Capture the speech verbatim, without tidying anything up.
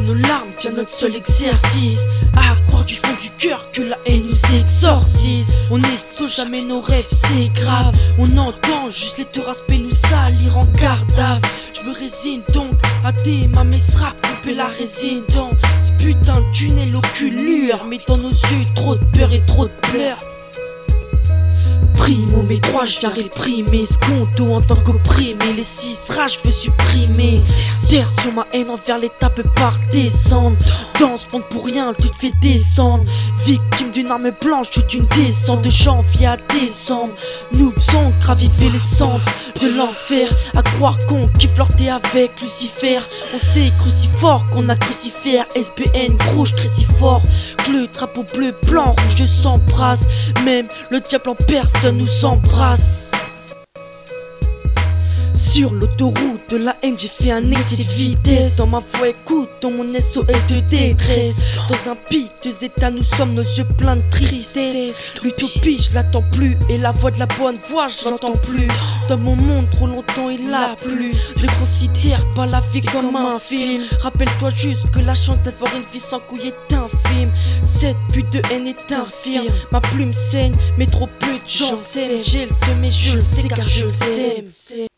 nos larmes vient notre seul exercice. À croire du fond du cœur que la haine nous exorcise. On n'exauce jamais nos rêves, c'est grave. On entend juste les te rasper, nous salir en cadavre. Je me résigne donc à démâmer ce rap, couper la résine dans ce putain de tunnel oculaire. Mais dans nos yeux trop de peur et trop de pleurs. Primo mes droits, je viens réprimer ce conto en tant qu'opprimé. Les six rats, je veux supprimer. Terre sur ma haine envers l'état peut pas redescendre. Dans ce monde pour rien, tu te fais descendre. Victime d'une arme blanche ou d'une descente. De janvier à décembre, nous faisons graviver les cendres de l'enfer. À croire qu'on kiffe flirter avec Lucifer. On sait crucifort qu'on a crucifère. S B N gros, je crie si fort que le drapeau bleu, blanc, rouge s'embrasse. Même le diable en personne nous embrasse. Sur l'autoroute de la haine, j'ai fait un excès de vitesse. Dans ma voix écoute, dans mon S O S de détresse. Dans un piteux état, nous sommes nos yeux pleins de tristesse. L'utopie, je l'attends plus. Et la voix de la bonne voix, je l'entends plus. Dans mon monde, trop longtemps il a plu. Ne considère pas la vie comme un film. Rappelle-toi juste que la chance d'avoir une vie sans couille est infime. Cette pute de haine est infirme. Ma plume saigne, mais trop peu de gens s'aiment. J'ai le seum et je le sais car je le sème.